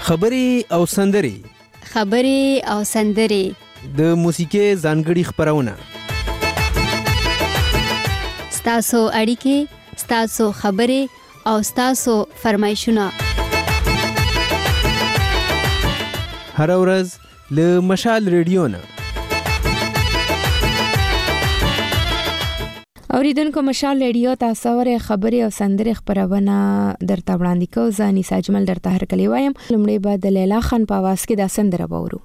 خبرې او سندرې د موسیقي ځانګړي خبرونه ستاسو اړیکې، ستاسو خبرې او ستاسو فرمایشونه هر ورځ له مشال ریډیو نه. اوریدونکو، مشال ریډیو تاسو ورې خبرې او سندرې خبرونه درته وړاندې کوو. زه انیسه اجمل درته هرکلی وایم. لومړی به د لیلا خان په आवाज کې دا سندره وورو.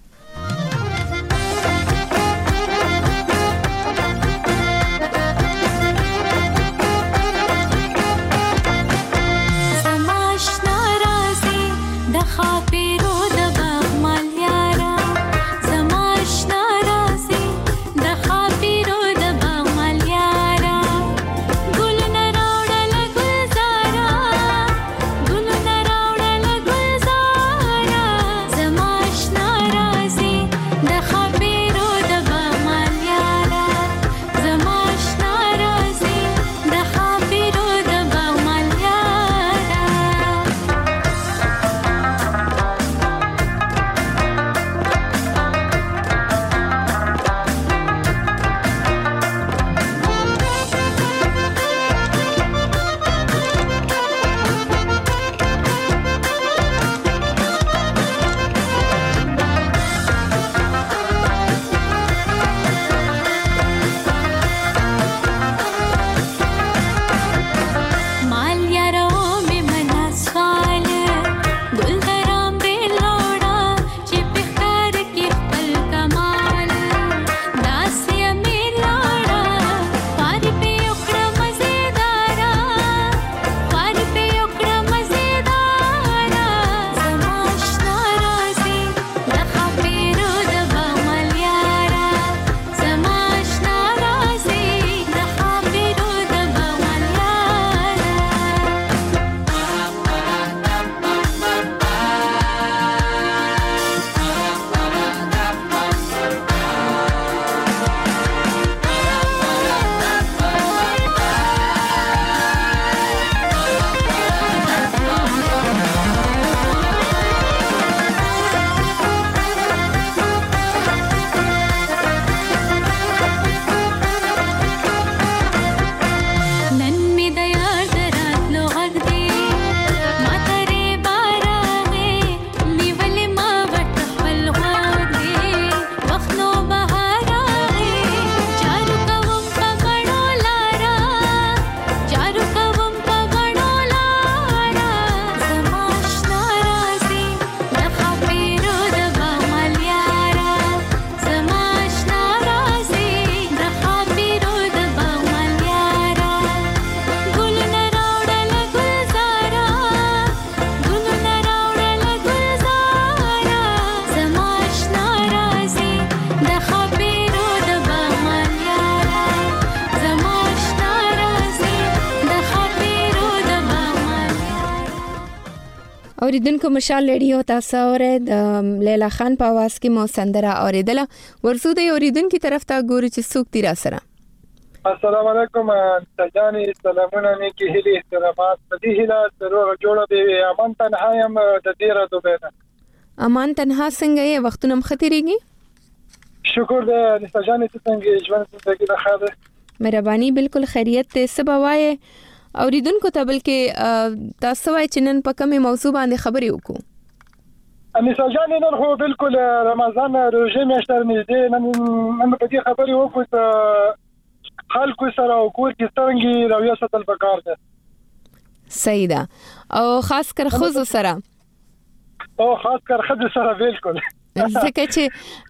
اوریدونکو، مشال ریډیو تاسو اورئ. د لیلا خان په आवाज کې مو سندره اوریدله. ورسو د اوریدونکو طرف ته ګورو چې څوک دی را سره. السلام علیکم سجانی، سلامونه نیکی هیلې احترامات دې هیله روغ جوړه دی. امان تنها يم د دې را دوبه. امان تنها څنګه یې؟ وختونه مختریږي؟ شکر دې سجانی، څنګه ژوند زندگی نه خاله؟ مهرباني، بالکل خیریت ته. سباوای اوریدونکو ته بلکې تاسو وای چې نن په کومه موضوع باندې خبرې وکړو؟ انیسه جان، نن خو بالکل رمضان روزه میاشت نږدې، نن په دې خبرې وکړو چې خلکو سره او کور کې څنګه رویه ساتل پکار ده. صحیح ده. او خاص کر خزو سره بالکل ځکه چې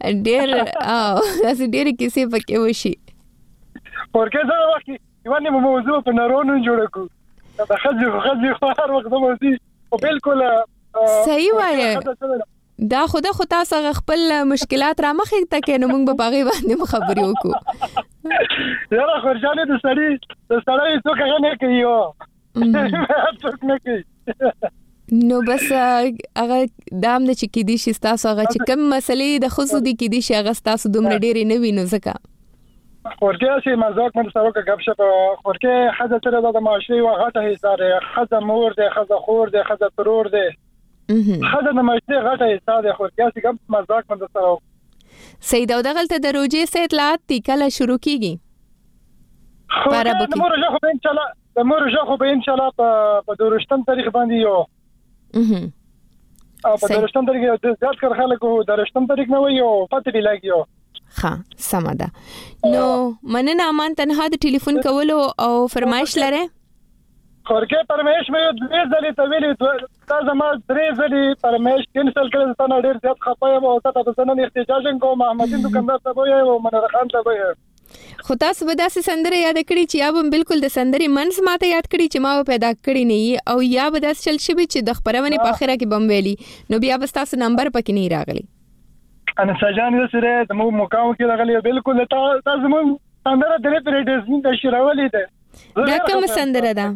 ډېر کیسې پکې وشي. ورکه زه وخت یوانه موضوع په نارونو جوړ کو دا خځې هر وخت موضوع او بالکل صحیح وایي. دا خو تاسو خپل مشکلات را مخې ته کې نو موږ به باغې باندې خبرې وکړو. یاره خرجانه د سړی څوک نه کوي څوک نه کوي. نو بس هغه دام نه چې کې دي شي تاسو هغه چې کوم مسلې د خصو دي کې دي شي هغه تاسو دومره ډېرې نه وینو ځکه ورته سي مزاق من سره کا غب شپ ورته حدا تر د معاشري وغټه هزار خزه مور ده خزه خور ده خزه ترور ده خزه د مشته غټه ساده خو کیاسي کوم مزاق مند سره سید او دغلته د روجې څه اطلاعات دي کله شروع کیږي د مورجه خو ان شاء الله په 22 تاریخ باندې یو او په 22 تاریخ د زیات کار خلکو د 22 تاریخ نه وي او پته دی لاګیو ها سمدا نو مننه امان تنها د ټلیفون کولو او فرمایش لره خورکه پرمیش مې د ځلې ته ویلې دا زما درې ځلې پرمیش کینسل کړل ته نه ډیر زیات خپایم او تاسو په سنن احتجاج کوم محمدین دکاندار ته وایي او منر خان ته وایي خو تاسو به داسې سندره یاد کړی چې یا به بالکل د سندري منځ ماته یاد کړی چې ما پیدا کړی نه او یا به داس چل شي چې د خبرونه په اخره کې بم ویلي نو بیا به تاسو نمبر پکې نه راغلی انا سجان سره د مو مقام کې راغلی بالکل تاسو مون سندره درې پرېډز د شراولې ده دا کوم سندره ده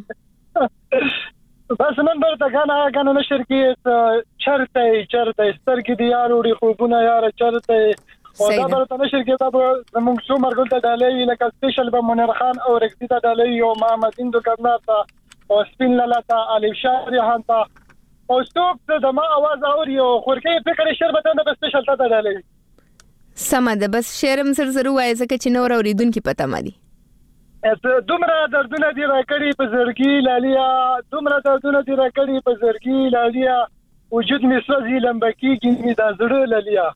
بس نمبر ته غانا نشر کې چرته سترګې دی یار وړي خوبونه یار چرته او دا برته نشر کې دا زموږ څو مرګل ته ډالې لکه سپیشل به منیر خان او رکسي ته ډالې او محمدین دکاندار ته او سپین لاله ته الف شاه ریحان ته او ستوک د ما आवाज اوري او خورکې فکر شربته د سپیشل ته ډالې سم ده بس شعرم زر وای زکه چې نور اوریدونکو پته مادي دومره دردونه دی راکړي په زړګي لالیا دومره دردونه دی راکړي په زړګي لالیا وجود می سوځي لمبکی کې دا زړه لالیا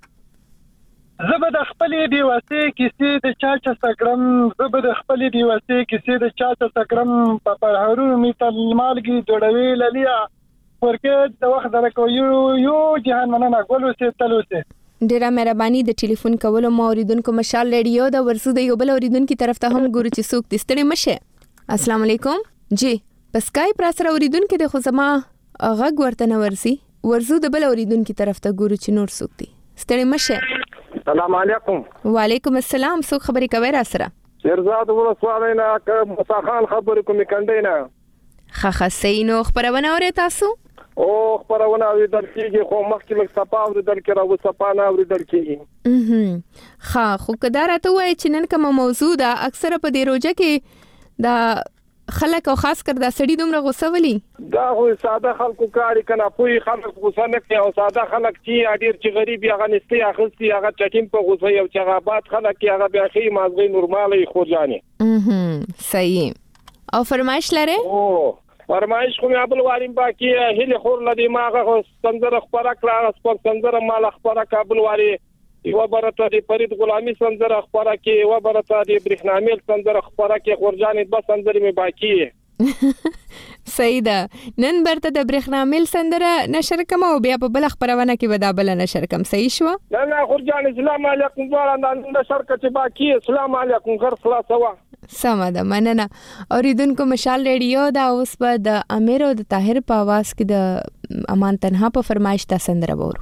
زبد خپلې دی واسه کیسې د چاچا سکرم زبد خپلې دی واسه کیسې د چاچا سکرم په پرهرو می تل مالګي جوړوي لالیا ورکه د وخت درکو یو جهان مننه ګولو سي تلو سي ډیره مهرباني د ټلیفون کولو ما اوریدونکو مشال ریډیو د ورسو د یو بل اوریدونکو طرف ته هم ګورو چې څوک دستړي مشه السلام علیکم جی په اسکایپ را سره اوریدونکو د خو زما غږ ورته نه ورسو د بل اوریدونکو طرف ته ګورو چې نور څوک دي ستړي مشه السلام علیکم وعلیکم السلام څوک خبرې کوي را سره شیرزاد ولسوالۍ نه موسی خان خبرې کوم کندې نه خه سینو خبرونه اورې تاسو او خبرونه اوریدل کېږي خو مخکې لږ صفا اوریدل کېږي او صفا نه اوریدل کېږي ها خو کدا راته وای چې نن کوم موضوع ده اکثره په دې روزه کې دا خلک او خاص کر دا سړی دومره غوسه ولي دا خو ساده خلکو کاری کنه پوي خلک غوسه نه کوي او ساده خلک چې اډیر چې غریب یا غنستي اخستي هغه چټیم په غوسه یو چې غابات خلک هغه بیا خي مازغي نورمالي خورجاني صحیح او فرمایش لره او فرمایش خو مې ابل واریم باقي هله خور لدی ماغه سنجر خبره کړه سپک سنجر مال خبره کابل واري یو برته دی فرید غلامی سنجر خبره کې یو برته دی برېښنامل سنجر خبره کې خورجانې بس سنجر مې باقي صحیح ده نن برته د برېښنامل سنجر نشر کوم او بیا په بل خبرونه کې ودا بل نشر کوم صحیح شو نه خورجان السلام علیکم ورانه نشر کې باقي السلام علیکم غر خلاص وا سم ده مننه اوریدونکو مشال ریډیو دا اوس په د امیر او د طاهر په आवाज کې د امان تنها په فرمایش تا سندره وورو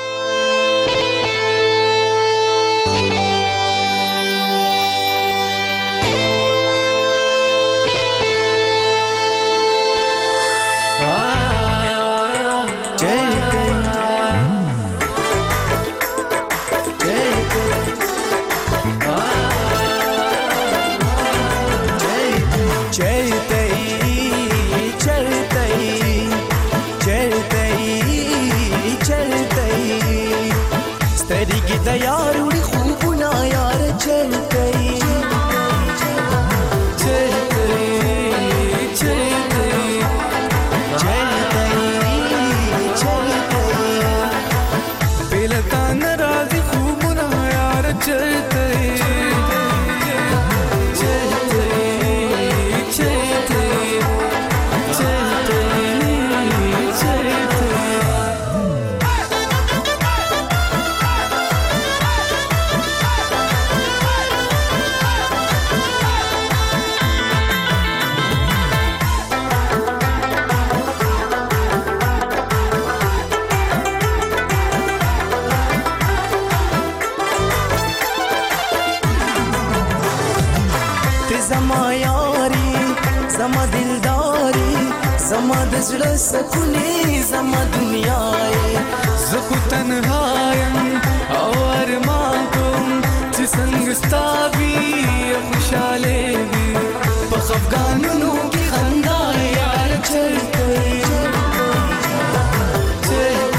यार उड़ी खूब ना यार चल गई बेलता नाराजी खूब ना यार चल गई زما د زړه سکونې زما دنیا یې زه خو تنهایم او ارمان کوم چې څنګه ستا وي خوشحاله وي په خفګانونو کې خندا یار چل کوي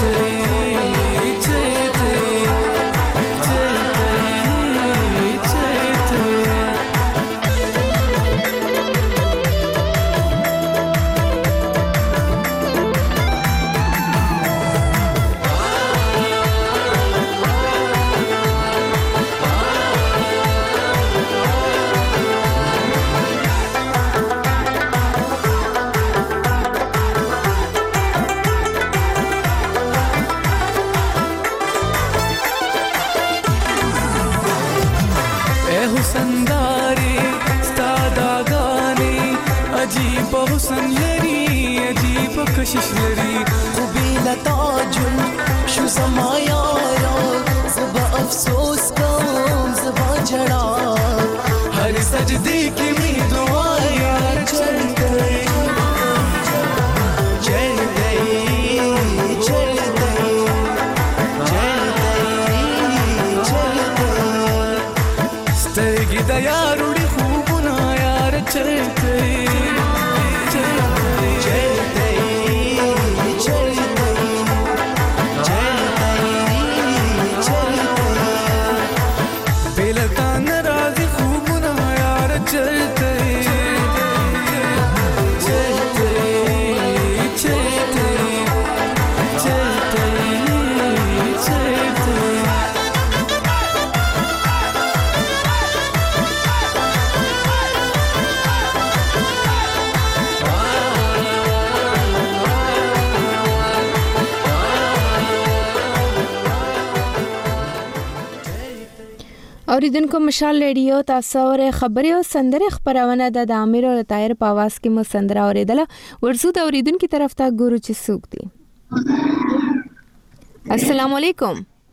کشش لري خو بلا تاجل شو زما یارا زبا افسوس کوم زبا جڑا هر سجدے کی می دعا یار چل گئی چل گئی چل گئی چل گئی چل گئی سترګې د یاروړي خوبونه یار چل گئی اوریدونکو مشال ریډیو تاسو اورئ خبري او سندره خبرونه د امیر او طاهر په आवाज کې مو سندره اوریدله ورسو د اوریدونکو طرف ته ګورو چې څوک دي السلام علیکم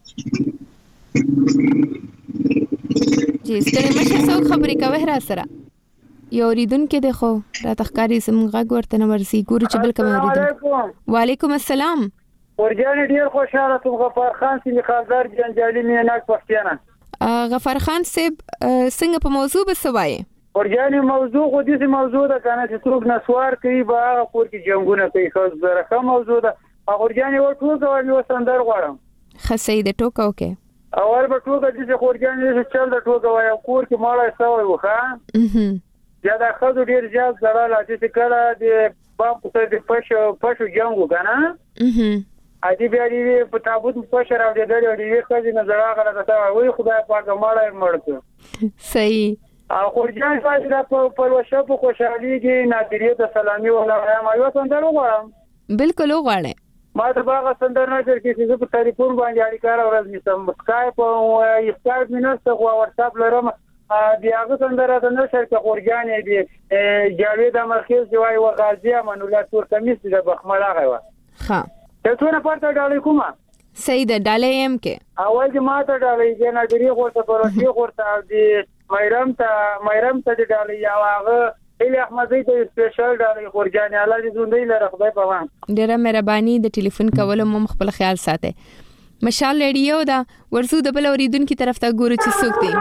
جی ستړي مشه څوک خبري کوي را سره یو اوریدونکو د خو را تخکاری زمغه ورته نو ورسي ګورو چې بل کوم اوریدونکو وعلیکم السلام ورجان ډیر خوشاله ته غفار خان سي خالدار جنجالي میناک پښتانه غفار خان صاحب څنګه په موضوع بسوای ورجاني موضوع خو دې موضوع ده کنه چې څوک نسوار کوي با کور کې جنگونه کوي خو زره موضوع ده ورجاني و ټوګه و سندر غواړم خسې د ټوکو کې اول به ټوګه چې ورجاني چل د ټوګه وای کور کې ماړه سوي وخا یا دا خو ډیر زیات زړه لا چې کړه د بام په دې پښو جنگو کنه اځي بیا دې په تابوت په شر او دې دې خځې نه زړه غره تا وای خدای پاک ماړه مرته صحیح او خورجان فاجره په وشو په خوشحالي کې نادریه ته سلامي ولایا ما یو سندر وغواړم بالکل وغواړم ما ته باغ سندر نه چې چې په ټلیفون باندې اړیکه راوړل نشم سکایپ او سکایپ مینسته خو واتساپ لرم بیا هغه سندر ته نه شر کې خورجان دې جاوید مرکز دی وای وغازی منوله تور کمیس د بخمله غوا ها ته څونه پورته ډالې کومه صحیح ده ډالې ایم کې اول چې ما ته ډالې کې نادریه ورته پروشي ورته دې مېرم ته ډالې یا هغه اله احمدی ته سپیشل ډالې خورجان الله دې زوندې لره خدای په مان ډیره مهرباني د ټلیفون کولو مو خپل خیال ساته مشال ریډیو دا ورسو د بل اوریدونکو طرف ته ګورو چې څوک دی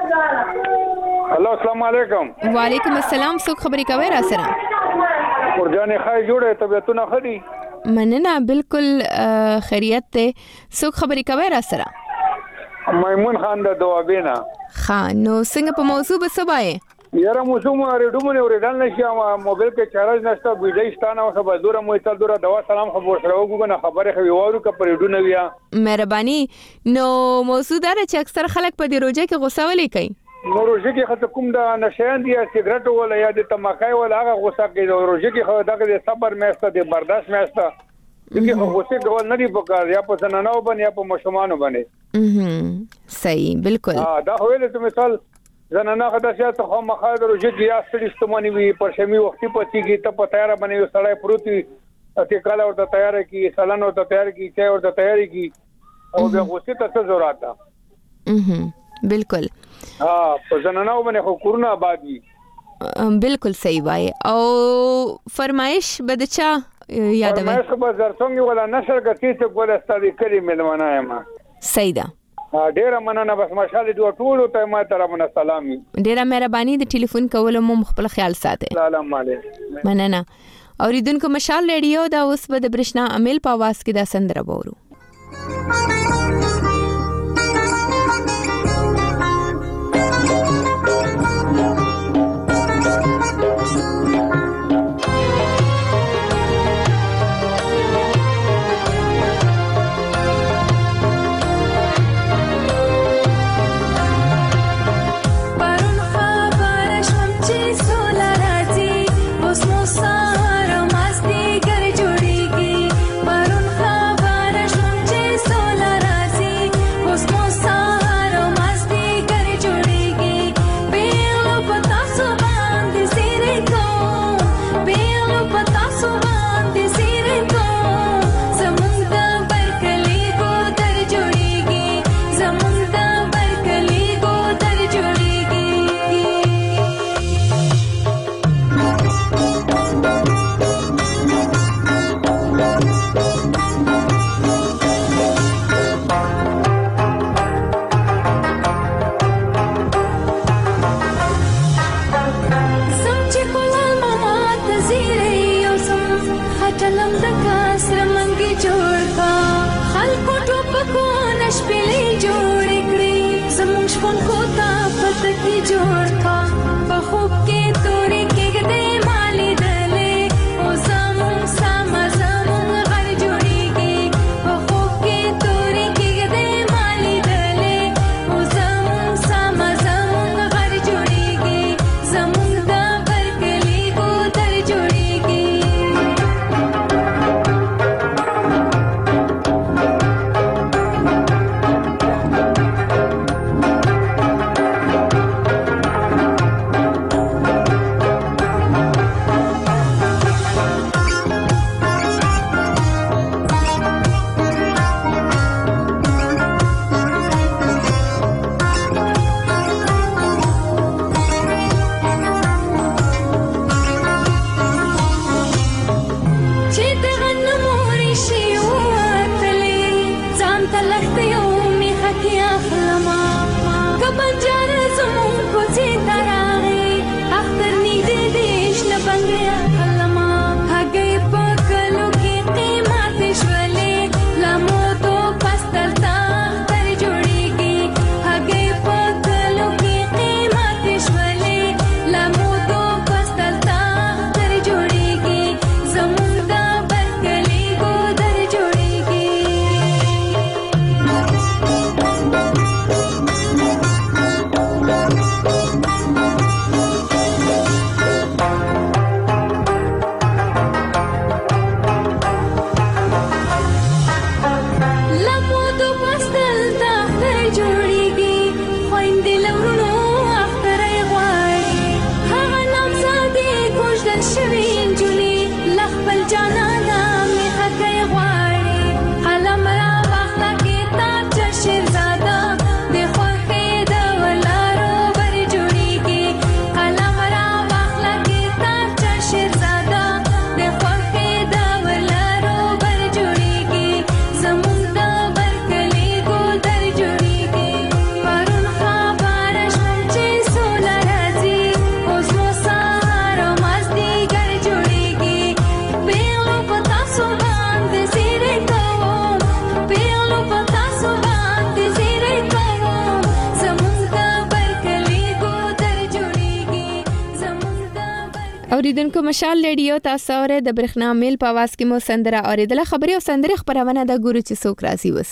هلو السلام علیکم وعلیکم السلام څوک خبري کوي را سره خورجان خای جوړه طبيعتونه خدي مننه بالکل خیریت ته څوک خبري کوي را سره میمون خان د دوابینا خان نو څنګه په موضوع بسوای یاره موضوع ریډومونه ورېدل نشي موبایل کې چارج نشته بيډایستانه او خبر دوره مو ته دوره دوا سلام خبر سره وګونه خبره خو وورو ک پر ریډونه بیا مهرباني نو موضوع دا چې اکثر خلک په دې روزه کې غوسه ولې کوي نو روزه کې خاطر کوم د نشان دی سیګریټ ولا یا د تماکای ولا هغه غوسه کوي روزه کې خو دغه د صبر میسته د برداشت میسته دغه غوسه کول نه دی پکار یا په سننو باندې یا په مشمانو باندې صحیح بالکل دا هویل ته مثال زنانه خداشات خو مخاله روزه کې یا ستړي استماني وي پر شمی وختي پتی کې ته په تیار باندې سړی پروتي ته کله ورته تیار کی سلام ورته تیار کی چې ورته تیاری کی او بیا غوسه ته څه ضرورت ده بالکل په زنانه باندې خو کورونه آباد وي بالکل صحیح وای او فرمایش بدچا یادوي فرمایش به زرڅنګ ولا نشر غتی ته ګول استادي کړی ملمنه ما صحیح ده ډیره مننه بس ماشاءالله دوه ټول ته ما طرفونه سلامي ډیره مهرباني د ټلیفون کولو مو خپل خیال ساته سلام علیکم مننه اوریدونکو مشال ریډیو دا اوس به د برښنا امیل په आवाज کې دا سندره وورو Sahara masti kar jodegi, parun khabar shum چلم د کاسر منګي جوړ کا خلکو ټوپکو نشپلې جوړ کړې زموږ شپون کو تا پته کې جوړ کا په خوب کې تورې کېږدې مالې دلې او زموږ سما زموږ غر جوړېږي په خوب کې تورې کېږدې مالې دلې او زموږ سما زموږ غر جوړېږي زموږ د برکلي ګودر جوړېږي اوریدونکو مشال ریډیو تاسو اوره د برخنا میل په आवाज کې مو سندره اوریدله خبري او سندره خبرونه د ګورو چې څوک راځي وس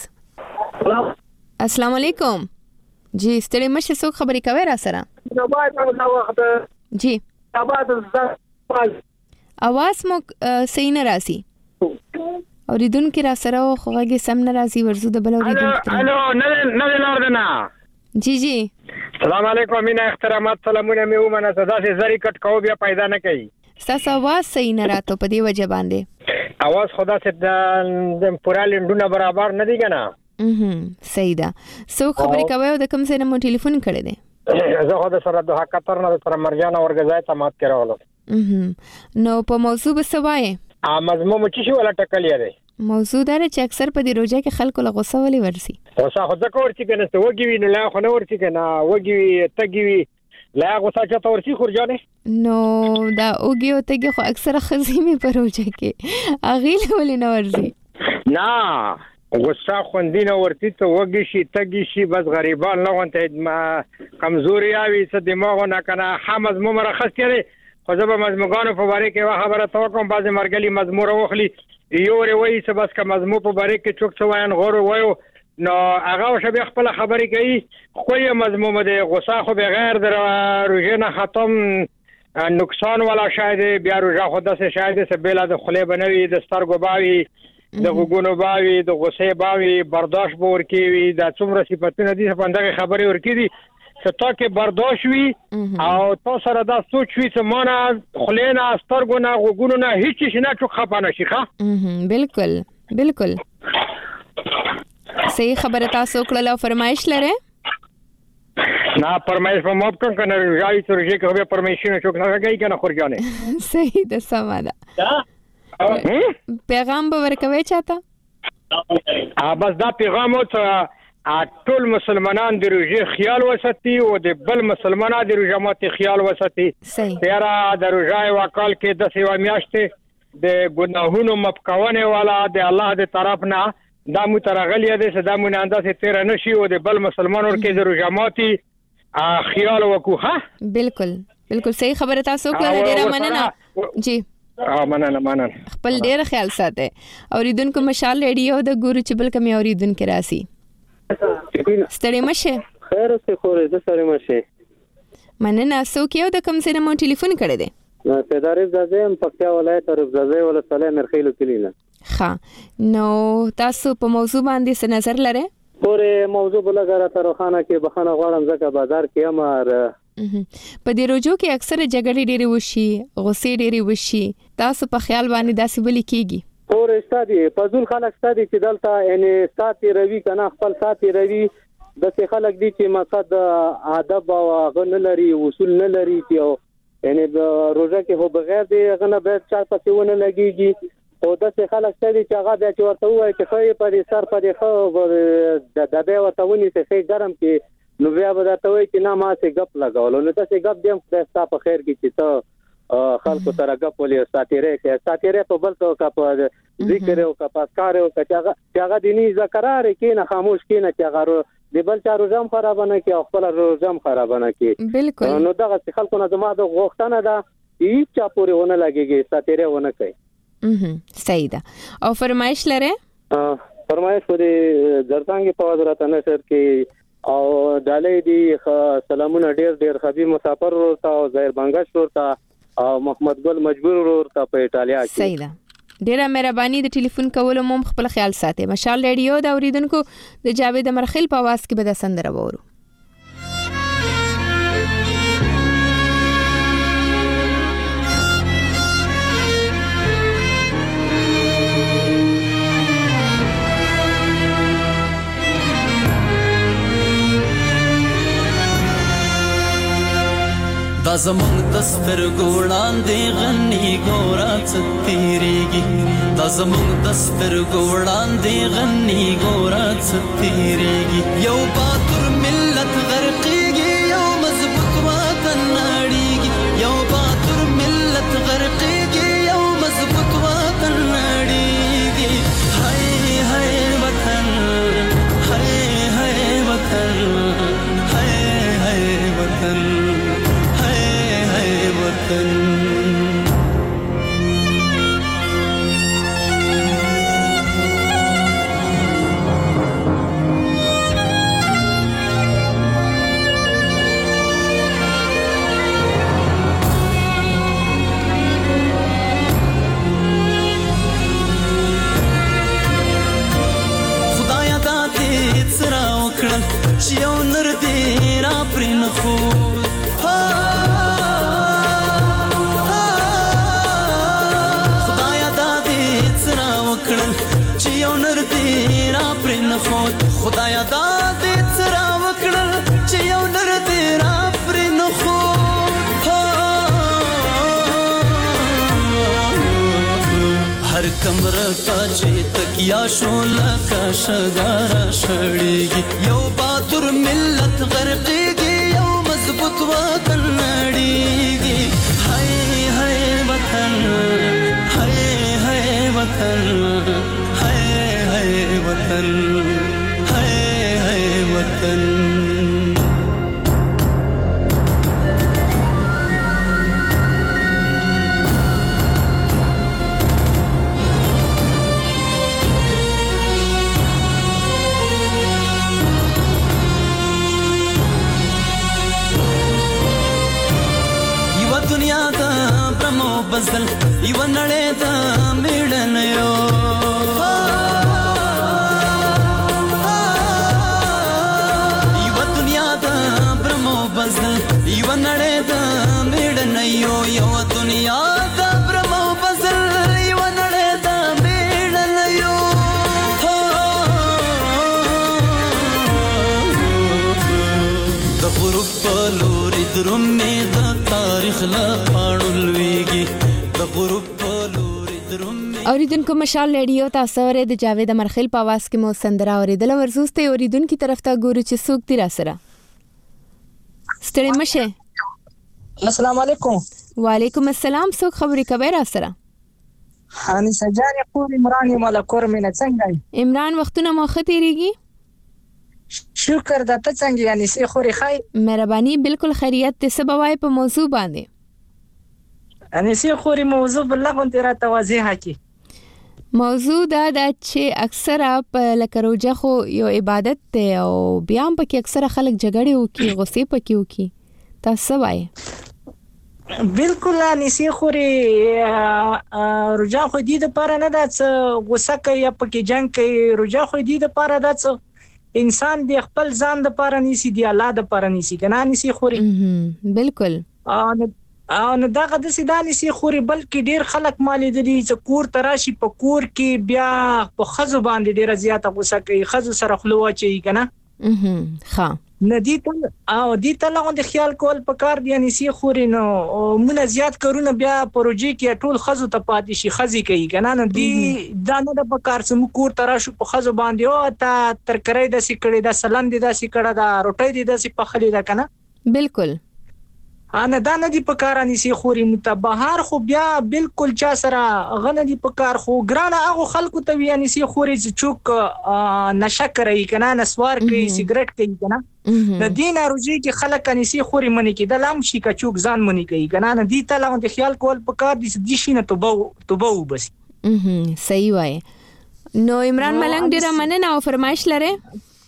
السلام علیکم جی ستړي مشه څوک خبري کوي را سره جی आवाज مو صحیح نه راځي اوریدونکو را سره خوږه سم نه راځي ورزو د بل اوریدونکو الو نه لوردنا جی جی السلام علیکم مینا احترامات سلامونه مې ومنه صدا سي زری کټ کو بیا پیدا نه کوي تاسو आवाज صحیح نه راته په دی وجه باندې आवाज خدا سے د پورا لندونه برابر نه دی کنه صحیح ده سو خبرې کوي د کوم څه نه مو ټلیفون کړی دی زه خو د سره د حقیقت نه تر مرجان اورګزای ته مات کړو نو په موضوع بسوای مضمون چې ولا ټکلې دی موضوع دا چې اکثر په دې روزه کې خلکو له غوسه ولې ورسي غوسه خو ځکه ورچې کنه ته وګوي نو لا خو نه ورچې کنه وګوي تګوي لا غوسه چته ورچې خورجانې نو دا اوګي او تګي خو اکثر خزيمه په روزه کې اغیل ولې نه ورسي نه غوسه خوندینه ورته ته وګي شي تګي شي بس غریبان نه وانته ما کمزوري اوي څه دماغ نه کنه حمز مرخص کړي خو زه به مزموګانو په باره کې خبره توکم بعض مرګلي مزمور وخلی یو وی څه بس که مزمو په باره کې چوک څه وایي غور وایو نو هغه شبي خپل خبرې کوي خو یې مضمون دی غوسه خو بغیر در روزه نه ختم نقصان ولا شاید بیا روزه خو داسې شاید څه بلا د خله بنوي د سترګو باوي د غوګونو باوي د غوسه باوي برداشت به ورکوي دا څومره صفاتونه دي په دغه خبرې ورکړي چې تا کې برداشت وي او تاسو سره دا سوچ وي چې مانه خلینا سترګو نه غوګونو نه هیڅ شي نه چوک خپانه شي ښه بالکل بالکل صحیح خبره تاسو کړل او فرمایش لره نه فرمایش په موب کنه راځي چې رجه کې به پرمیشن چوک نه کوي کنه خورجانه صحیح ده سماده پیغام به ورکوي چاته بس دا پیغام او ټول مسلمانان د روزي خیال وساتي او د بل مسلمانانو د روزه ماته خیال وساتي تیرا د روزای وکال کې د سیوا میاشتې د ګناهونو مفکونه والا د الله د طرف نه دا مو ترغلی دي صدا مو نه اندازه تیر نشي او د بل مسلمانانو کې د رجماتي خیال وکوه. بالکل صحیح خبره تاسو کوله. ډیره مننه جی. مننه خپل ډیر خیال ساتئ. اوریدونکو مشال ریډیو د ګورو چې بل کمی اوریدونکو راسي. ستړي مشه. خیر اوسه خورې د ستړي مشه. مننه. سو کېو د کوم سره مو ټلیفون کړی دی؟ پیدارې زازم پکتیا ولایت رفزازې ولسوالۍ مرخیلو کلینا. ښه نو تاسو په موضوع باندې څه نظر لرئ؟ پورې موضوع بلګره ترخانه کې بخنه غواړم ځکه بازار کې امر په دې روزو کې اکثره جګړې ډېرې وشي، غصې ډېرې وشي. تاسو په خیال باندې داسې ولې کیږي؟ پورې ستادي فضل خلک ستادي چې دلته یعنی ساتي روي کنه خپل ساتي روي د څه خلک دي چې مقصد ادب او غن لري اصول نه لري چې یعنی روزه کې هو بغیر دی غنه به چا پسې ونه لګيږي او د څه خلک ستادي چې هغه بیا چې ورته وایي چې خې په دې سر په دې خو د به ورته ونی څه ګرم کې نو بیا به دا ته وایي چې نه ما څه غپ لگاولو نو تاسو غپ دیم خدای په خیر کې چې ته خلکو سره غپ ولې ساتيره په بل څه کا په ذکر او کا پاسکار او کا هغه دیني ذکرار کې نه خاموش کې نه چې هغه د بل چا روزم خراب نه کې او خپل روزم خراب نه کې. بالکل. نو دغه خلکو نه زما د غوښتنه ده چې چا پورې ونه لګيږي ساتيره ونه کوي. صحیح ده. او فرمایش لره؟ فرمایش پرې درڅنګ په حضرت نشر کې او دالې دی سلامونه ډېر خبي مسافر ورته او ظاهر بنگش ورته او محمد ګل مجبور ورته په ایتالیا کې. صحیح ده. ډیره مهرباني د ټلیفون کولو مو خپل خیال ساتئ. مشال ریډیو د اوریدونکو د جاوید مرخیل په आवाज کې به د سندره وورو. دا زمونږ د سترګو وړاندې غني ګوره څه تېرېږي دا زمونږ د سترګو وړاندې غني ګوره څه تېرېږي یو باتور ملت غرقېږي یو مضبوط وطن نړېږي یو باتور ملت غرقېږي یو مضبوط وطن نړېږي هاي هاي وطن هاي هاي وطن هاي هاي وطن خدایا دا دې سره وکړل چې یو نر دې را پرې نه خو خدایا دا دې سره وکړل چې یو نر دې را پرې نه خو هر کمره ته چې تکیا شو لکه شګاره شړېږي یو باتور ملت غرقېږي یو مضبوط وطن نړېږي هاي هاي وطن هاي هاي وطن هاي هاي وطن وطن یو دنیا دا برمو بزل یو نړۍ دا میړنیو یو نړۍ دا میړنیو یو دنیا دا برمو بزل یو نړۍ دا میړنیو د غروب په لوري درومې د تاریخ له پاڼو لویږي د غروب په لوري درومې. اوریدونکو مشال ریډیو تاسو ورې د جاوید مرخیل په आवाज کې مو سندره اوریدل ورزوسته اوریدونکو طرف ته ګورو چې څوک دی را سره. ستړي مشه. السلام علیکم. وعلیکم السلام. څوک خبرې کوي را سره؟ انیسه جان خور عمران مال کور مینه څنګه عمران وختونه مو ښه تیریږي؟ شکر د ته څنګه انیسه خوري خای؟ مهرباني بالکل خیریت ته. څه به وایې په موضوع باندې؟ انیسه خوري موضوع بل غونډه را توضیح کی. موضوع دا چې اکثره په لکه روزه خو یو عبادت دی او بیا هم پکې اکثره خلک جګړې وکي، غصې پکې وکي. تاسو وایي؟ بالکل انیسه خوري روزه خو دې د پاره نه ده چې غصه کوي پکې جنگ کوي. روزه خو دې د پاره ده چې انسان د خپل ځان د پاره نيسي، دی الله د پاره نيسي کنه انیسه خوري. بالکل. نو دغه د سیدانی سي خوري بلکې ډیر خلک مالي دي چې کور تراشي په کور کې بیا په خزو باندې ډیر زیاته غوسه کوي، خزو سره خلوه چي کنه. ها ندی ته او دي ته له د خیال کول په کار دی اني سي خوري نو مونږ زیات کارونه بیا پروژې کې ټول خزو ته پاتې شي، خزي کوي کنه. نو دي دا نه د پکار سم کور تراشو په خزو باندې او تا ترکرې د سکړې د سلند د سکړه د روټي د سي په خلي دا کنه. بالکل. انا دا نه دی په کار اني سي خوري متبهار خو بیا بالکل چا سره غنه دی په کار خو ګرانه هغه خلکو ته وی اني سي خوري چې چوک نشه کوي کنه، نسوار کوي، سیګریټ کوي کنه. د دین اروجي کې خلک اني سي خوري منی کې د لام شي کا چوک ځان منی کوي کنه. نه دی ته له خیال کول په کار دي شي نه توبه بس. صحیح وای. نو عمران ملنګ ډیر مننه او فرمایش لره.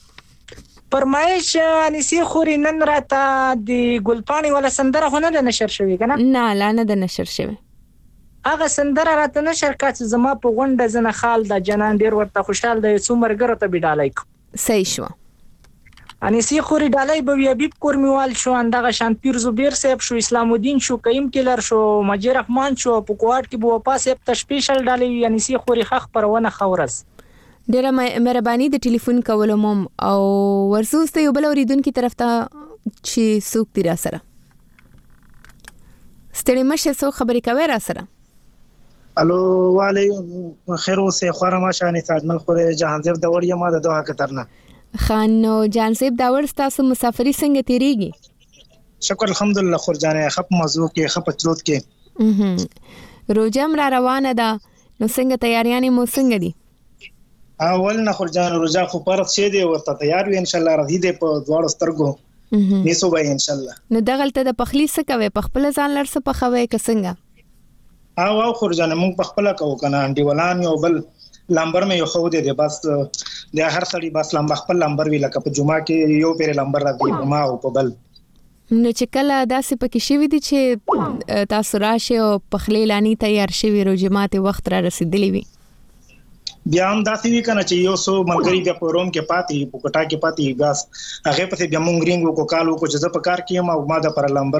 فرمایش انیسی خوري نن راته د ګلپانی ولا سندره خو نه د نشر شوی کنه؟ نه لا نه د نشر شوی. هغه سندره راته نشر کړه زما په غونډه زنه خال د جنان ډیر ورته خوشحال د څومرګره ته بډالای کو. صحیح شو. انیسی خوري ډالای به حبیب کورمیوال شو، اندغه شان پیر زبیر صاحب شو، اسلام الدین شو، قیم کلر شو، مجید رحمان شو، په کوټ کې بو پاس په سپیشل ډالای انیسی خوري خخ پرونه خورز. ډیره مهرباني د ټلیفون کولو مم او ورسوس ته یو بل اوریدونکو طرف ته چې سوق دی را سره. ستړي مشه سو خبرې کوي را سره. الو وعلیکم خیر اوسه خوره ما شانې تاجمل خوره جهانزیب داور یم د دوه کترنه. خان جهانزیب داور تاسو مسافری څنګه تیریږي؟ شکر الحمدلله خورجانه خپ موضوع کې خپ چروت کې. روزه را روانه ده نو څنګه تیاریانې مو څنګه دي؟ اول نه خورجان روزه خو پرد شه دی ورته تیار وي ان شاء الله راځي د په دواړو سترګو نیسو به ان شاء الله. نو دغلته د پخلی څه کوي؟ په خپل ځان لرسه پخوي کسنګه؟ او خورجان مونږ په خپل کوو کنه انډي ولان یو بل لمبر مې یو خو دی بس د هر سړي بس لمبر خپل لمبر وی لکه په جمعه کې یو پیر لمبر راځي ما او په بل. نو چې کله داسې پکې شوی دي چې تاسو راشه او پخلی لانی تیار شوی روزماته وخت را رسیدلی وي بیا هم داسې وی کنه چې یو سو ملګری بیا په روم کې پاتې په کوټا کې پاتې ګاس هغه په بیا مونږ رینګ کو کالو کو چې په کار کې ما ما د پر لمبر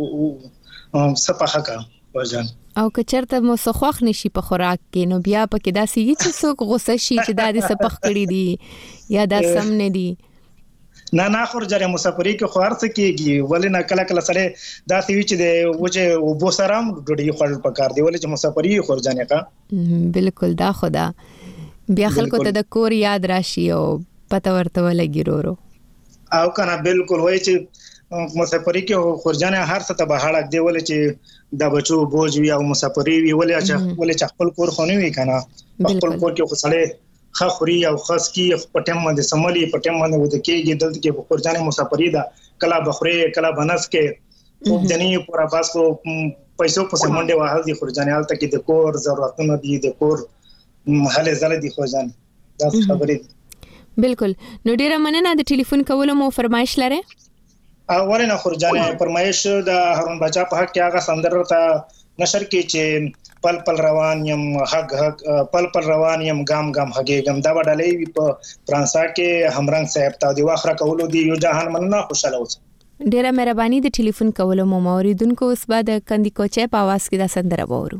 صفه کا وجان او کچرته مو سخوخ نشي په خوراک کې نو بیا پکې داسې هیڅ څوک غوسه شي چې دا دې صفخ کړی دي یا دا سم نه دي نه خور جره مسافری کې خو ارڅ کېږي ولې نه کله کله سره داسې وی چې د وجه وبو سرام ډوډۍ خور په کار دی ولې چې مسافری خور جانې کا بالکل دا خدا بیا خلکو ته د کور یاد راشي او پته ورته ولګي رورو او کنه بالکل وای چې مسافری کې خورجانه هر څه ته بهاړک دی ولې چې د بچو بوج وی او مسافری وی ولې چې خپل کور خونی وی کنه خپل کور کې خو سړی خوري او خاص کی پټم باندې سمالي پټم باندې وته کېږي دلته کې خورجانه مسافری دا کلا بخوري کلا بنس کې خو ځنی پورا باس کو پیسو په سمونډه واحد دي خورجانه حالت کې د کور ضرورتونه دي د کور هله زله دي خورجانه دا خبرې بالکل نو ډیره مننه د ټلیفون کولو مو فرمایش لره اولنه خورجانه فرمایش د هارون بچا په حق کې هغه سندره ته نشر کې چې پل پل روان یم حق پل پل روان یم ګام ګام هګېګم دا وډلې په فرانسا کې همرنګ صاحب ته دی واخره کولو دی یو جهان مننه خوشاله اوس ډیره مهرباني د ټلیفون کولو مو اوریدونکو اوس بعد کندي کوچه په आवाज کې دا سندره وورو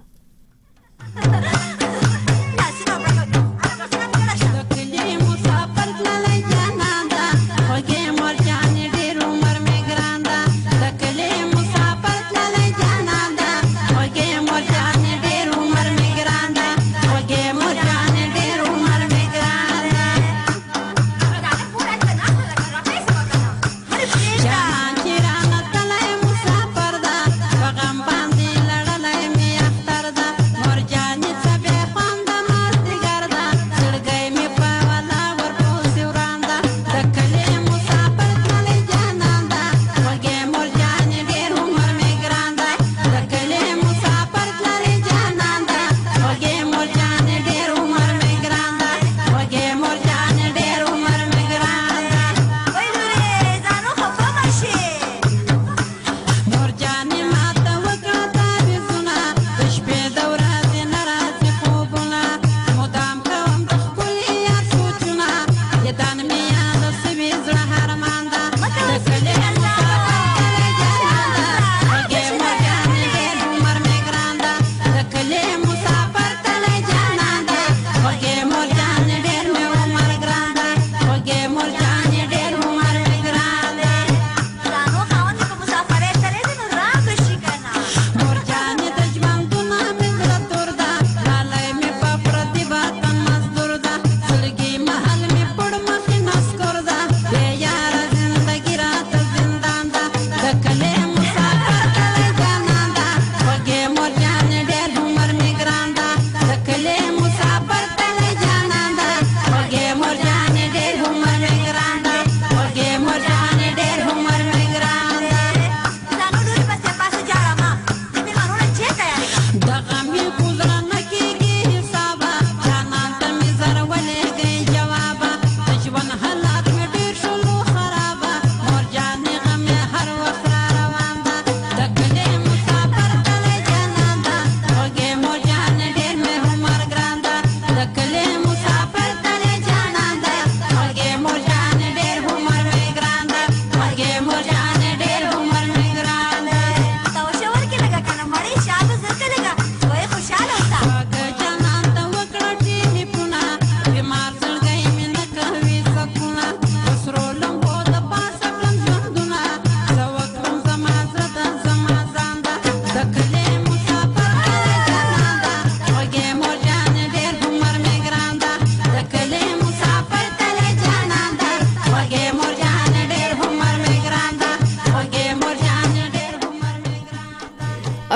Morjani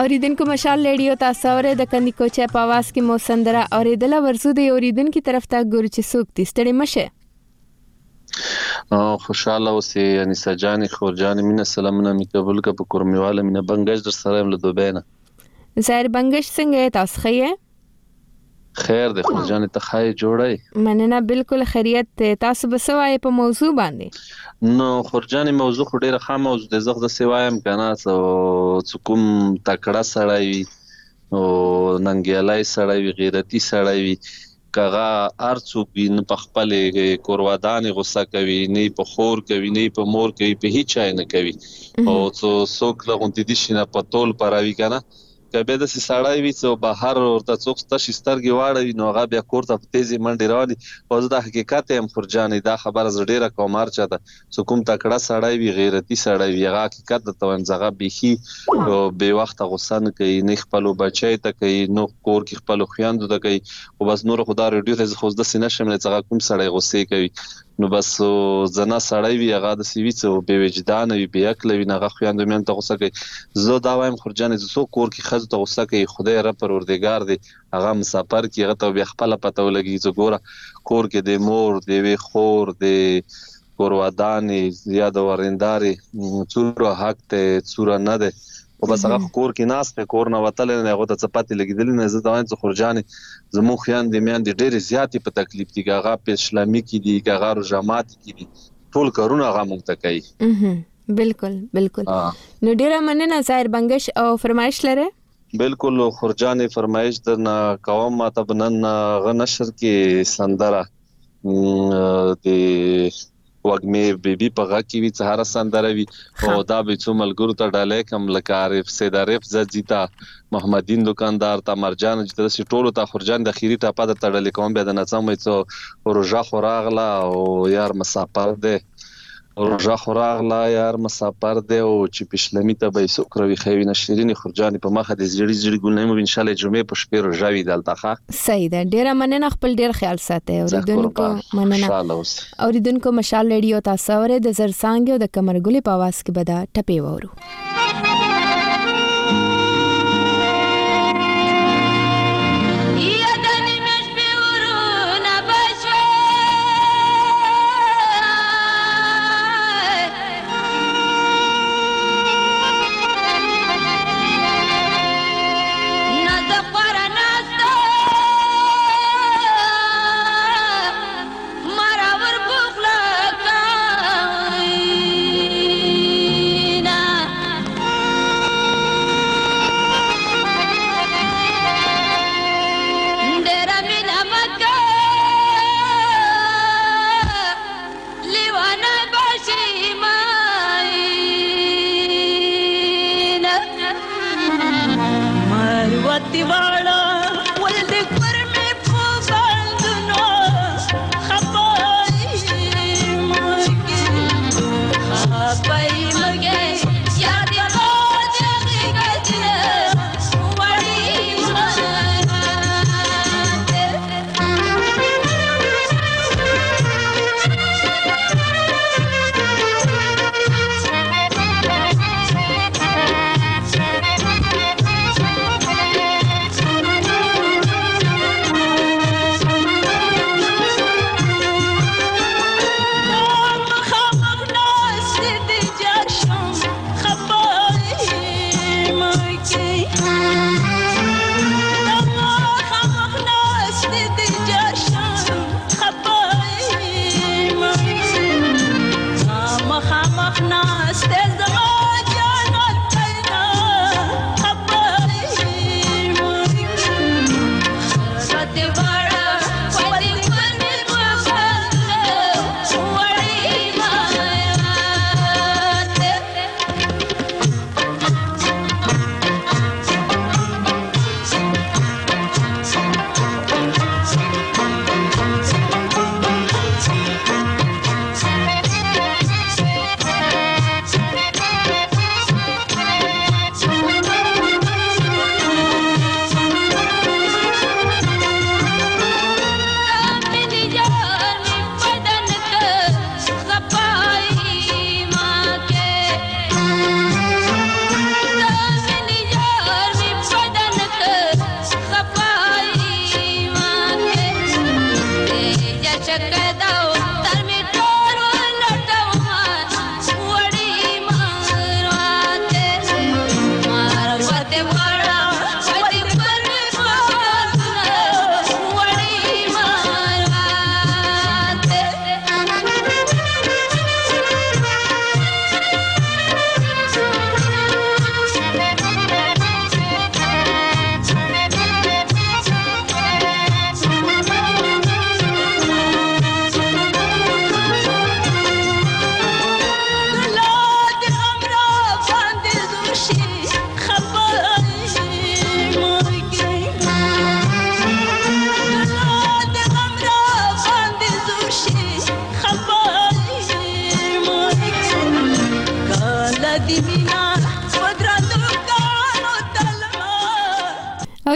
اوریدونکو مشال ریډیو تاسو اورئ د کندي کوچه په आवाज کې مو سندره اوریدله ورسو د اوریدونکو طرف ته ګورو چې څوک دي ستړي مشه خوشاله اوسې انیسه جانې خورجانې مینه سلامونه می قبول کا په کورمیواله مینه بنگش در سره له دوبه نه ظاهر بنگش څنګه تاسو خیه خیر د خورجانې ته خای جوړای مننه بالکل خیریت تاسو بسوای په موضوع باندې نو خورجانې موضوع خو ډیره خام موضوع د زغ د سوایم کنه څو کوم تکړه سړی وي او ننګیالای سړی وي غیرتی سړی وي کغه ارڅوک وي نه په خپل کوروادان غوسه کوي نه په خور کوي نه په مور کوي په هیڅ نه کوي او څوک لغونتی دي شنه په تول پراوي کنه کبه د سړی وي څو بهر ورته څوک ستاسو سترګې واړوي نو هغه بیا کوړه په تیزی منډي راوړي او زه د حقیقت هم خورجانې دا خبره ډیره کومار چاته څو کوم تکړه سړی وي غیرتی سړی وي هغه حقیقت د توان زغه بيخي او به وخت غوسه نه کوي نه خپل بچی ته کوي نو کور کې خپل خويندو ته کوي او بس نور خدای ریډیو ته خو د سینې شمل څنګه کوم سړی غوسه کوي نو بس زنا سړی وي هغه د سیوی څو به وجدان وي به عقل وي نه خويندو مې ته غوسه کوي زه دا وایم خورجانې زه کور کې خزه ته غوسه کوي خدای رب پروردگار دی هغه مسافر کې هغه ته بیا خپل پته ولګي زه ګوره کور کې د مور دی وی خور دی کوروادانې زیاد ورنداري څوره حق ته څوره نه ده او بس هغه کور کې ناس په کور نه وتل نه هغه ته چپاتې لګیدل نه زه دا وایم خورجانې زمو خیان دې میان دې ډېر زیاتې په تکلیف دي هغه په اسلامي کې دي هغه رجامات کې دي ټول کارونه هغه مونږ ته کوي بالکل نو ډیره مننه ظاهر بنگش او فرمایش لره بالکل خورجانې فرمایش درنه کوم ماته بنن غنشر کې سندره د وګمه بیبي په غا کې وی سهار سندره وی او دا به څو ملګرو ته ډالې کم لکارف سید عارف زجیتا محمدین دکاندار تا مرجان چې د ټولو ته خورجان د اخیری ټاپه د تړلې کوم به د نڅم څو روزه خوراغلا او یار مسافر ده روزه خوراغلا یار مسافر ده او چې پښلمی ته به سوکروي خوي نشرین خورجان په مخه د زړی ګلنمو ان شاء الله جمعه په شپه روزه وی دلته صحیح ده ډیره مننه خپل ډیر خیال ساتي اوریدونکو مننه اوریدونکو مشال ریډیو تاسو اوره د زرسانګ او د کمرګلي په आवाज کې بدا ټپي وورو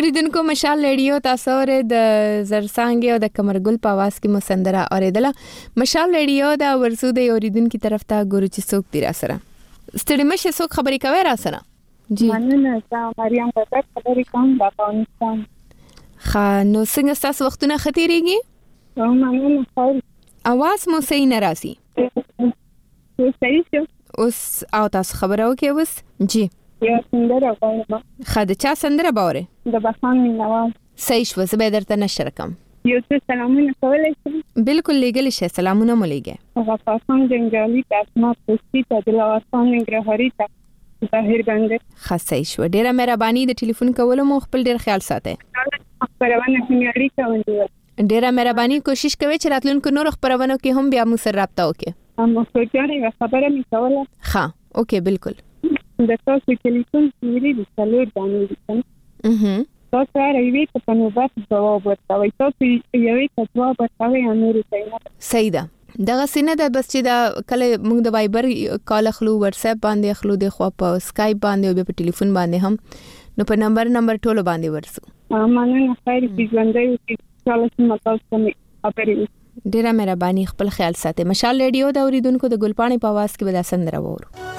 اوریدونکو مشال ریډیو تاسو ور د زرسانګ او د کمرګل په आवाज کې مسندره اوریدله. مشال ریډیو دا ورسو د اوریدونکو طرف ته ګورو چې څوک دی را سره. ستړي مشه څوک خبرې کوي را سره؟ جی مننه مریم بابا خبرې کوم د افغانستان. نو څنګه تاسو وختونه ختیریږي؟ مننه خیر. आवाज مو صحیح نه راځي. صحیح شو. اوس او تاسو خبرو کې اوس جی یا سندره غواړم. خاله چا سندره باوره؟ د بخان مینوال. صحیح شو زه به درته نشر کوم. یو څه سلامونه کولای شم؟ بالکل لګل شي سلامونه مو لګه. غفارخان جنگالی ته اسماء پوسټی ته دلوارخان ننګرهاري ته ظاهر بندر. خاصه شو ډیره مهرباني د ټلیفون کولو مو خپل ډیر خیال ساتئ. خبرونه معیاري کوي. ډیره مهرباني کوشش کوي چې راتلونکو نور خبرونو کې هم بیا مو سره رابطه وکړي. مو خبرې خبره می کوله. ها اوکې بالکل. د تاسو ټلیفون سیری د څلور دانې دي. تاسو راوي ته په نوبت جواب ورکوي. تاسو یوې ته جواب ورکوي امیر ته. صحیح ده. دغه سینه د بس چې دا کله موږ د وایبر کال خلو واتس اپ باندې خلو د خو په اسکایپ باندې او په ټلیفون باندې هم نو په نمبر ټولو باندې ورسو. مننه خیر دې ژوندۍ اوسئ. چالش متاسو نه خبرې. ډیره مهرباني خپل خیال ساتئ. مشال ریډیو د اوریدونکو د ګلپاڼې په आवाज کې به دا سندره وورو.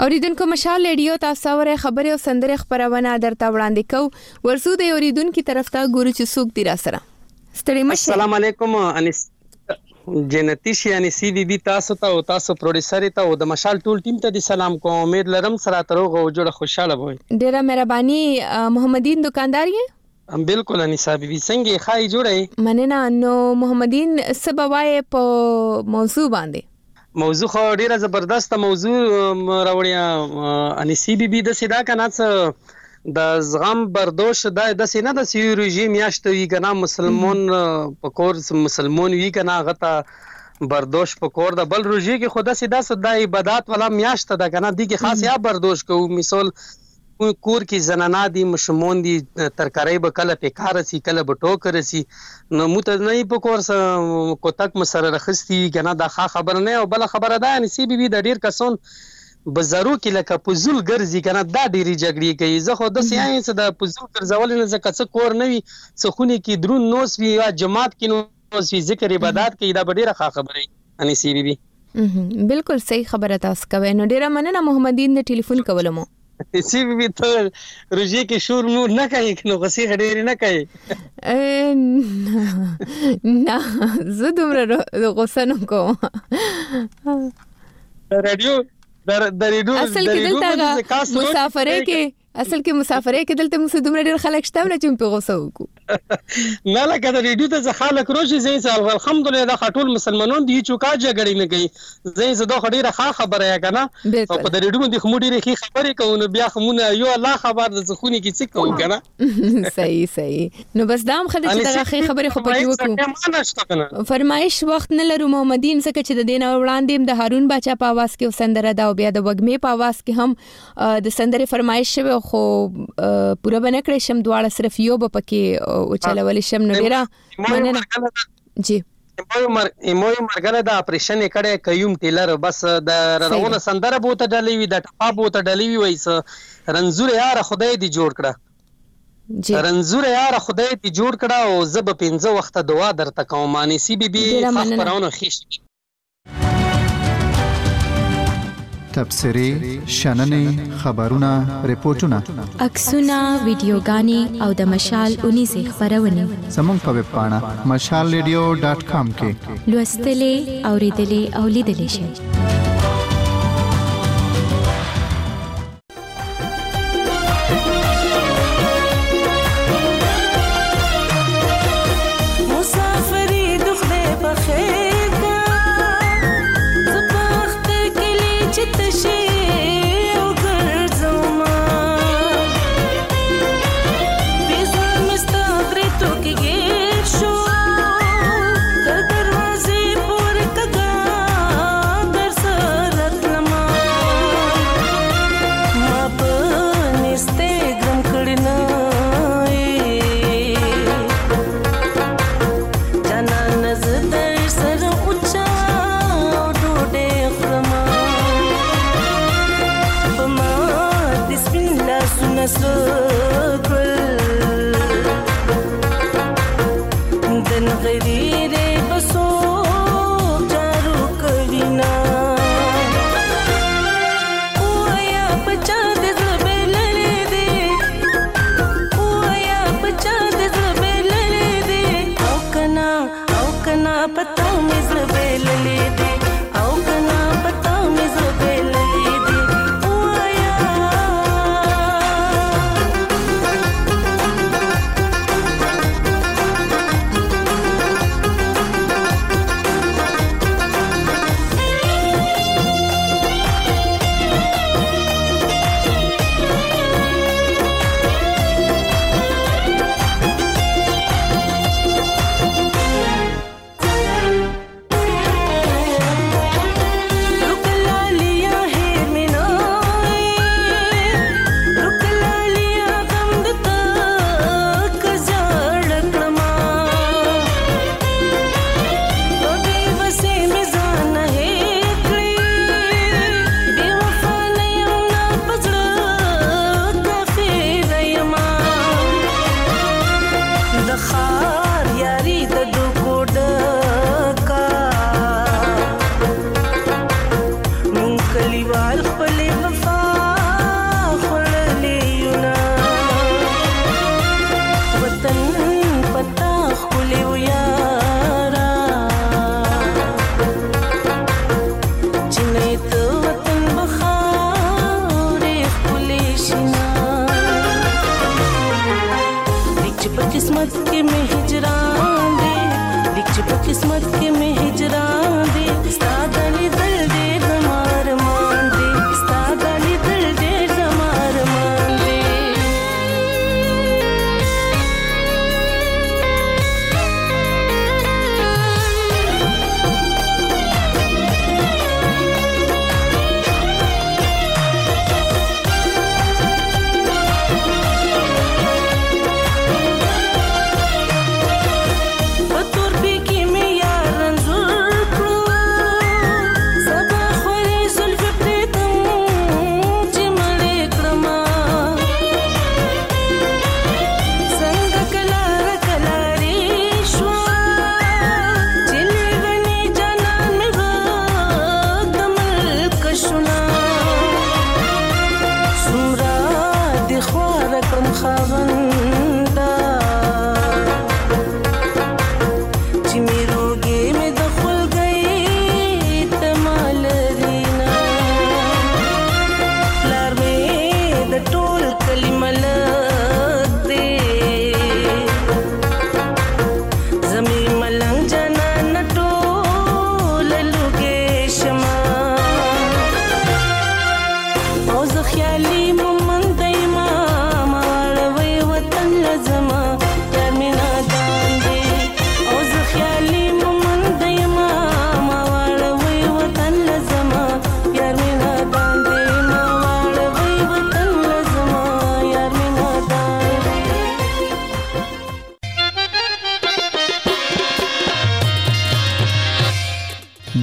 اوریدونکو مشال ریډیو تاسو اوره خبره او سندره خبرونه درته وړاندې کو ورسو د اوریدونکو طرف ته ګورو چې څوک دی را سره. ستړي مشه. السلام علیکم انس جنتی شي انسی بي تاسو ته او تاسو پروډوسر ته او د مشال ټول ټیم ته د سلام کوم. امید لرم سره تروغه او جوړه خوشاله وي. ډیره مهرباني. محمدین دکاندار یې؟ بالکل انیسا بي څنګه خای جوړه مننه. نو محمدین سبوای په موضوع باندې موضوع خو ډیره زبردست موضوع راوړیا انسی بي د سیدا کنه د زغم برداشت د سینه د سیوريجی میاشتوي کنه مسلمان پکور مسلمان وی کنه غته برداشت پکور د بل روزي کې خدا سیدا د عبادت ولا میاشت ده کنه دي کې خاص یا برداشت کو مثال کور کې زنانا دي مشمون دي ترکارای به کله پکاره سي کله بټو کرسي نو مت نه پکور سره کوتک مسره رخصتي کنه دا خبر نه او بل خبره ده انسی بي د ډیر کسون بزارو کې لکه پزول ګرځي کنه دا ډيري جګړې کوي. زه خو د ساينس د پزول ګرځول نه زکه څه کور نه وي څخونه کې درون نوس وی یا جماعت کې نوس وی ذکر عبادت کې دا ډیره ښه خبره انسی بي. بالکل صحیح خبره تاسو کوي. نو ډیره مننه محمدین د ټلیفون کولمو. سی بي ته روزي کې شور نور نه کوي نو غسي غډيري نه کوي. نه زه دومره غوسه نه کوم. رادیو اصل کې دلته مسافرې کې دلته موږ دومره ډېر خلک شته چې په غوسه وکړو. نه لکه د ریډیو ته خلک روشي زين الحمدلله دا خاطر مسلمانان دي چې کا جګړې نه کوي زين زه دوه ډېر ښه خبره یا کنه په د ریډیو باندې خمو ډېر ښه خبرې کوي بیا خمونه یو الله خبر د ځخونی کې څه کوي کنه. صحیح نو بس دا هم خلک چې دا ښه خبرې خو پکې وکړو. فرمایش وخت نه لرو محمدین څخه چې د دین وړاندې د هارون باچا په आवाज کې سندره دا او بیا د وګمې په आवाज کې هم د سندره فرمایش شوی خو پورا بنه کړې شم دواړه صرف یو به پکې او چلول شم. نو ډیره مننه. جی ایموي مرګله د اپریشن کړه کيوم ټیلر بس د رونه سندره بوته ډلې وي د ټپا بوته ډلې وي وایس رنزور یار خدای دی جوړ کړه رنزور یار خدای دی جوړ کړه او زب 15 وخت دعا درته کوم مانی سی بي بي خبرونه خيش تبصري شننې خبرونه ریپورتونه عکسونه ویډیوګانې او د مشال 19 خبرونه زموږ په ویب پاڼه mashalradio.com کې لوستلې اوریدلې او لیدلې شئ. دروازې پور کګا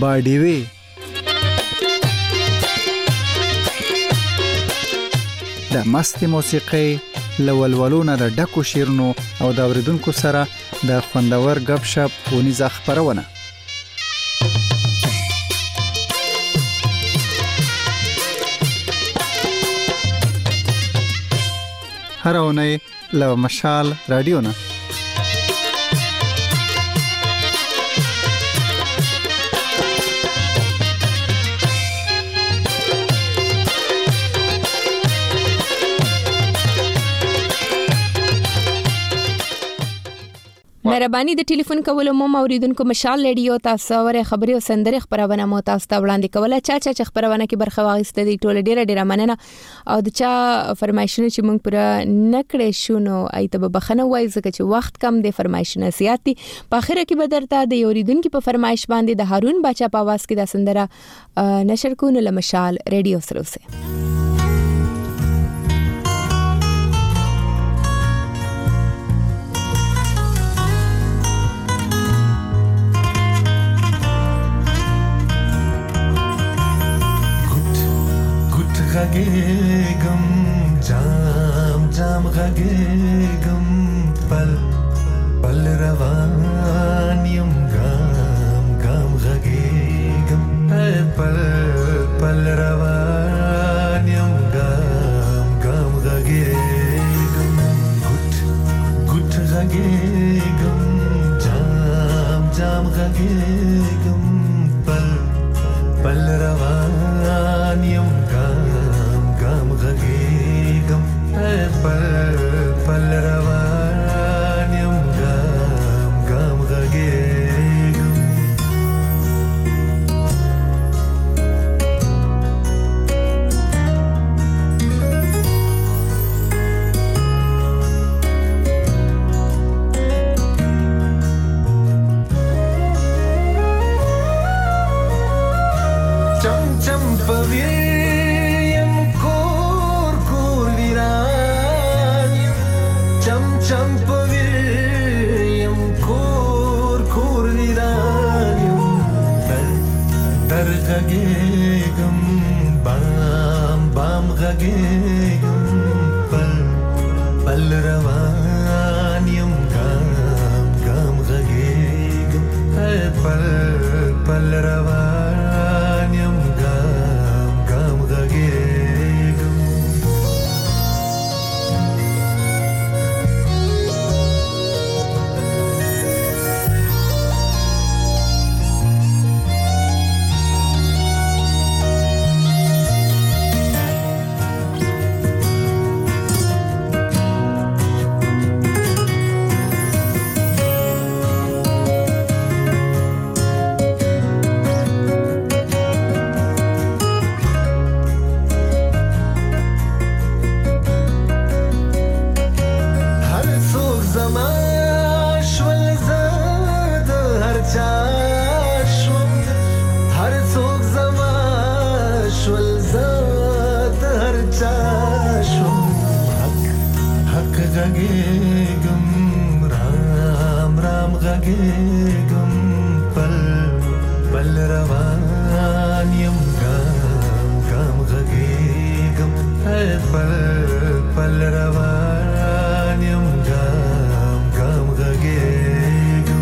باډیوي د مست موسیقي لولولونه د ډکو شیرونو او د اوریدونکو سره د خوندور غپ شپ ونیزه خبرونه هر اونۍ له مشال رادیو نه مهرباني د ټلیفون کولو مو اوریدونکو مشال رادیو تاسو ورې خبري او سندري خبرونه مو تاسو ته وړاندې کوله چا خبرونه کې برخه واغسته دي ټوله ډیره مننه او د چا فرمایشونه چې موږ پر نکړې شو نو ایته به بخنه وای ځکه چې وخت کم دی فرمایشونه زیاتی په اخر کې به درته د اوریدونکو په فرمایش باندې د هارون بچا په आवाज کې د سندره نشر کوونه لمشال رادیو سره وسه غږېږم جام غږېږم پل روان یم ګام غږېږم پل روان یم ګام غږېږم ګوټ غږېږم جام غږېږم پل روان یم غږېږم پل روان یم ګام غږېږم چم پوي غږېږم بام غږېږم پل روان یم ګام غږېږم پل روان یم ګام غږېږم غږېږم رام غږېږم پل روان یم ګام غږېږم پل روان یم ګام غږېږم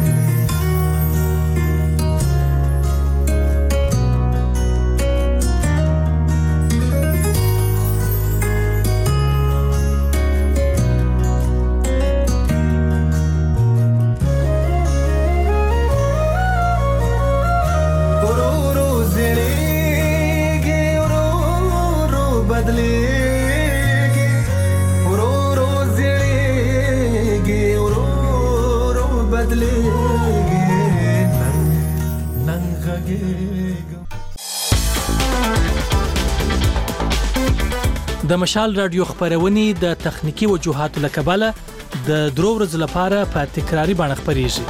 د مشال رادیو خبرونه د تخنیکی وجوهاتو لکباله د درو ورځې لپاره په تکراری باندې خبريږي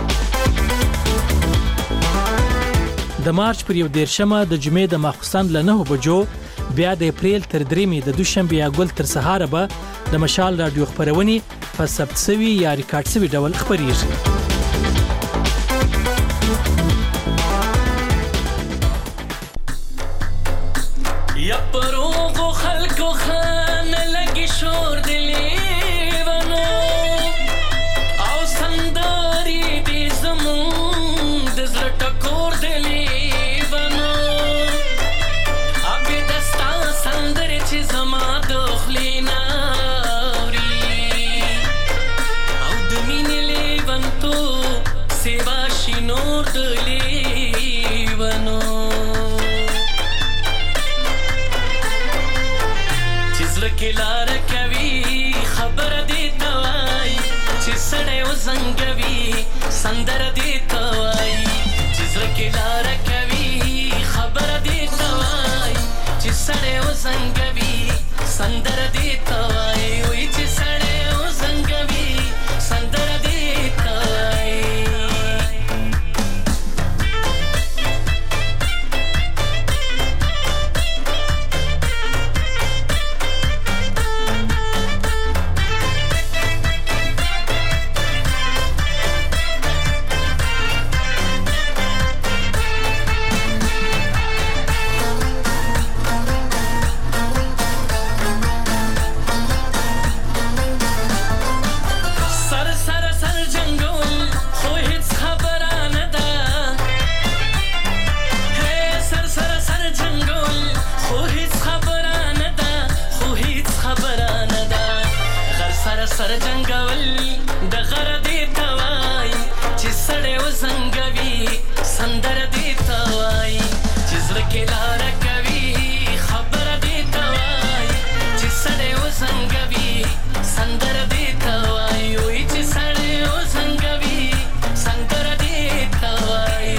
د مارچ پر 11مه د جمعې د ماخستان ل 9 بجو بیا د اپریل تر 3مې د دوشنبه یا ګل تر سهار به د مشال رادیو خبرونه په ثبت شوی یا ریکارډ شوی ډول خبريږي یا پروغو خلکو خان لگی شور دلیوانو او سنداری دی زمون دزل ٹکور دلیوانو ابی دستا سندر چی زما دخلی ناوری او دمین لیوان تو سیواشی نور دلیوانو لار کوي خبر دي توای چې سړی وزنګوي سندر دي توای چې زړه لار کوي خبر دي توای چې سړی وزنګوي سندر دي توای وای چې سړی وزنګوي سندر دي توای سر جنگول د غر دی توای چې سړی وزنګوي سندر دی توای چې زړه کې لار کوي خبر دی توای چې سړی وزنګوي سندر دی توای وای چې سړی وزنګوي سندر دی توای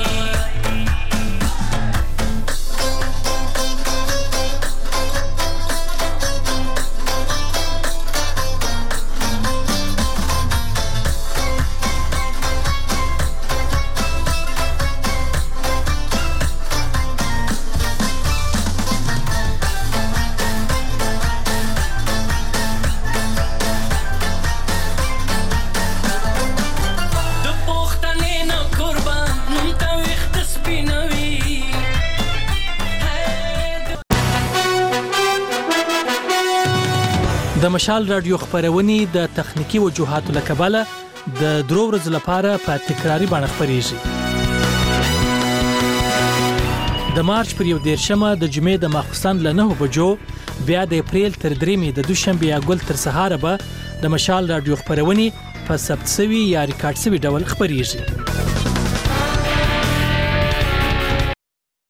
د مشال رادیو خبرونه د تخنیکی وجوهاتو له کبله د درو ورځې لپاره په تکراری باندې خبريږي د مارچ پر 11مه د جمعې د ماخستان له 9 بجو بیا د اپریل تر 3مې د دوشنبه یا ګل تر سهار به د مشال رادیو خبرونه په ثبت شوی یا ریکارډ شوی ډول خبريږي